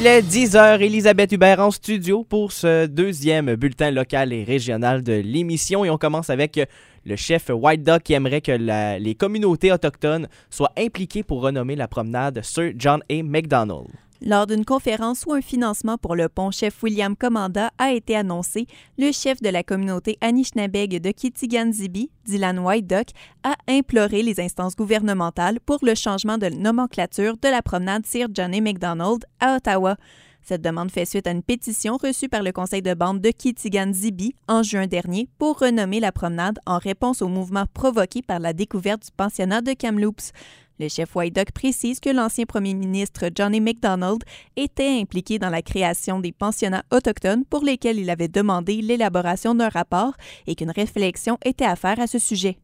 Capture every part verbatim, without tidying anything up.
Il est dix heures, Elisabeth Hubert en studio pour ce deuxième bulletin local et régional de l'émission. Et on commence avec le chef White Duck qui aimerait que la, les communautés autochtones soient impliquées pour renommer la promenade Sir John A. Macdonald. Lors d'une conférence où un financement pour le pont chef William Commanda a été annoncé, le chef de la communauté Anishinabeg de Kitigan-Zibi, Dylan White Duck, a imploré les instances gouvernementales pour le changement de nomenclature de la promenade Sir John A. Macdonald à Ottawa. Cette demande fait suite à une pétition reçue par le conseil de bande de Kitigan-Zibi en juin dernier pour renommer la promenade en réponse au mouvement provoqué par la découverte du pensionnat de Kamloops. Le chef White Duck précise que l'ancien premier ministre John A. Macdonald était impliqué dans la création des pensionnats autochtones pour lesquels il avait demandé l'élaboration d'un rapport et qu'une réflexion était à faire à ce sujet.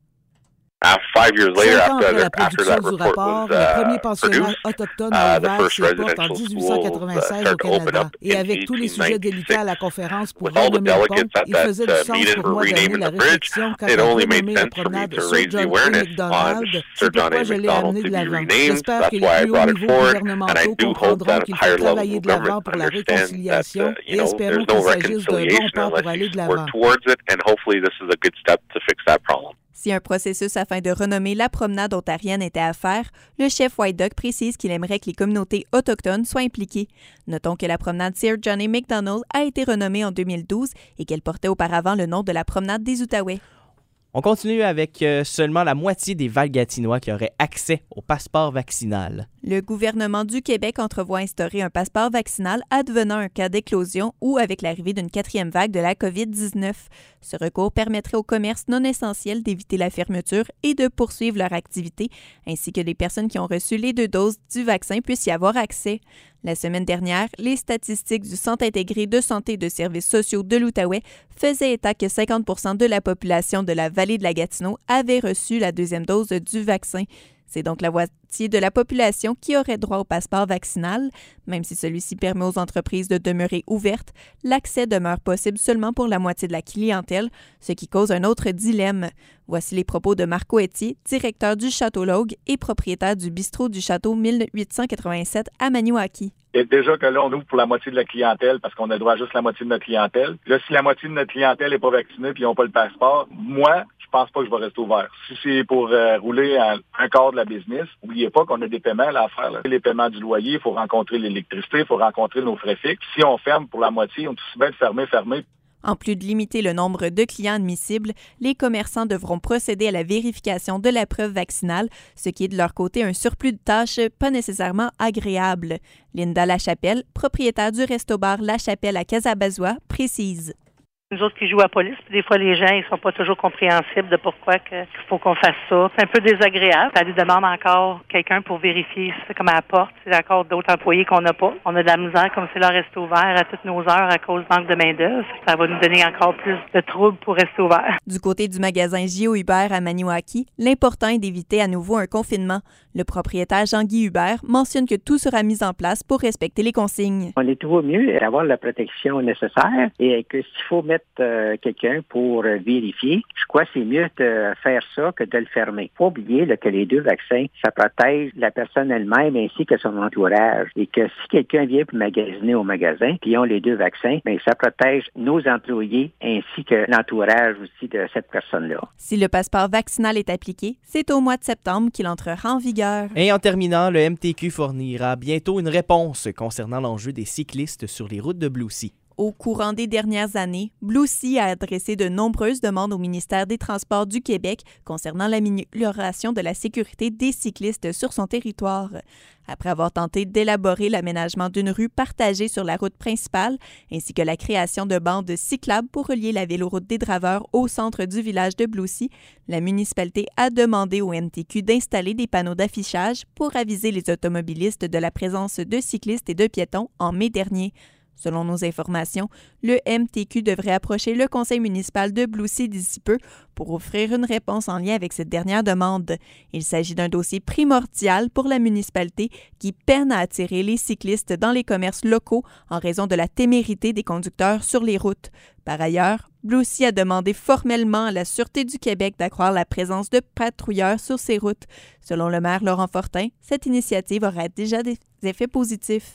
Five years later, Cinq ans after, après la that, after production that du report rapport, was uh, le premier pensionnat produced, autochtone uh, a the ouvert first ses portes en residential dix-huit schools cent uh, quatre-vingt-seize started au to open Canada. up Et in avec tous les eighteen sujets délicats à la ninety-six. conférence pour With all the renommer le delegates pont, at il that faisait du uh, sens meeting pour for moi d'amener renaming la the bridge, réflexion quant it à only made renommer la sense for me promenade to Sir raise the John A. awareness on Macdonald. Sir C'est John pourquoi A. je l'ai Macdonald amené to de be l'avant. renamed. J'espère That's que les why I plus hauts brought it niveaux forward, and I gouvernementaux do hope comprendront that qu'il faut higher levels travailler of de l'avant government pour la understand that réconciliation uh, et you know, espérons there's qu'il no s'agisse d'un bon reconciliation pas pour unless aller you de l'avant. work towards it, and hopefully this is a good step to fix that problem. Si un processus afin de renommer la promenade ontarienne était à faire, le chef White Duck précise qu'il aimerait que les communautés autochtones soient impliquées. Notons que la promenade Sir John A. Macdonald a été renommée en deux mille douze et qu'elle portait auparavant le nom de la promenade des Outaouais. On continue avec euh, seulement la moitié des Valgatinois qui auraient accès au passeport vaccinal. Le gouvernement du Québec entrevoit instaurer un passeport vaccinal advenant un cas d'éclosion ou avec l'arrivée d'une quatrième vague de la covid dix-neuf. Ce recours permettrait aux commerces non essentiels d'éviter la fermeture et de poursuivre leur activité, ainsi que les personnes qui ont reçu les deux doses du vaccin puissent y avoir accès. La semaine dernière, les statistiques du Centre intégré de santé et de services sociaux de l'Outaouais faisaient état que cinquante pour cent de la population de la vallée de la Gatineau avait reçu la deuxième dose du vaccin. C'est donc la moitié de la population qui aurait droit au passeport vaccinal. Même si celui-ci permet aux entreprises de demeurer ouvertes, l'accès demeure possible seulement pour la moitié de la clientèle, ce qui cause un autre dilemme. Voici les propos de Marco Etier, directeur du Château Logue et propriétaire du bistrot du Château mille huit cent quatre-vingt-sept à Maniwaki. Et déjà que là, on ouvre pour la moitié de la clientèle parce qu'on a droit à juste la moitié de notre clientèle. Là, si la moitié de notre clientèle n'est pas vaccinée et ils n'ont pas le passeport, moi, je pense pas que je vais rester ouvert. Si c'est pour euh, rouler un, un quart de la business, n'oubliez pas qu'on a des paiements là, à faire. Là. Les paiements du loyer, il faut rencontrer l'électricité, il faut rencontrer nos frais fixes. Si on ferme pour la moitié, on est aussi bien de fermer, fermer. En plus de limiter le nombre de clients admissibles, les commerçants devront procéder à la vérification de la preuve vaccinale, ce qui est de leur côté un surplus de tâches pas nécessairement agréable. Linda Lachapelle, propriétaire du resto-bar La Chapelle à Casabazois, précise. Nous autres qui jouons à la police, puis des fois les gens ils sont pas toujours compréhensibles de pourquoi qu'il faut qu'on fasse ça. C'est un peu désagréable. Ça lui demande encore quelqu'un pour vérifier, c'est comme à la porte. C'est encore d'autres employés qu'on n'a pas. On a de la misère comme si là reste ouvert à toutes nos heures à cause du manque de main-d'œuvre. Ça va nous donner encore plus de troubles pour rester ouvert. Du côté du magasin J O Hubert à Maniwaki, l'important est d'éviter à nouveau un confinement. Le propriétaire Jean-Guy Hubert mentionne que tout sera mis en place pour respecter les consignes. On est toujours mieux d'avoir la protection nécessaire et que s'il faut mettre euh, quelqu'un pour euh, vérifier, je crois que c'est mieux de faire ça que de le fermer. Il faut oublier là, que les deux vaccins, ça protège la personne elle-même ainsi que son entourage. Et que si quelqu'un vient pour magasiner au magasin, puis ils ont les deux vaccins, bien, ça protège nos employés ainsi que l'entourage aussi de cette personne-là. Si le passeport vaccinal est appliqué, c'est au mois de septembre qu'il entrera en vigueur. Et en terminant, le M T Q fournira bientôt une réponse concernant l'enjeu des cyclistes sur les routes de Blue Sea. Au courant des dernières années, Blue Sea a adressé de nombreuses demandes au ministère des Transports du Québec concernant l'amélioration de la sécurité des cyclistes sur son territoire. Après avoir tenté d'élaborer l'aménagement d'une rue partagée sur la route principale, ainsi que la création de bandes cyclables pour relier la véloroute des Draveurs au centre du village de Blue Sea, la municipalité a demandé au M T Q d'installer des panneaux d'affichage pour aviser les automobilistes de la présence de cyclistes et de piétons en mai dernier. Selon nos informations, le M T Q devrait approcher le conseil municipal de Blue Sea d'ici peu pour offrir une réponse en lien avec cette dernière demande. Il s'agit d'un dossier primordial pour la municipalité qui peine à attirer les cyclistes dans les commerces locaux en raison de la témérité des conducteurs sur les routes. Par ailleurs, Blue Sea a demandé formellement à la Sûreté du Québec d'accroître la présence de patrouilleurs sur ces routes. Selon le maire Laurent Fortin, cette initiative aura déjà des effets positifs.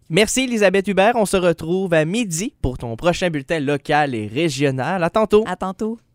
Merci Elisabeth Hubert. On se retrouve à midi pour ton prochain bulletin local et régional. À tantôt. À tantôt.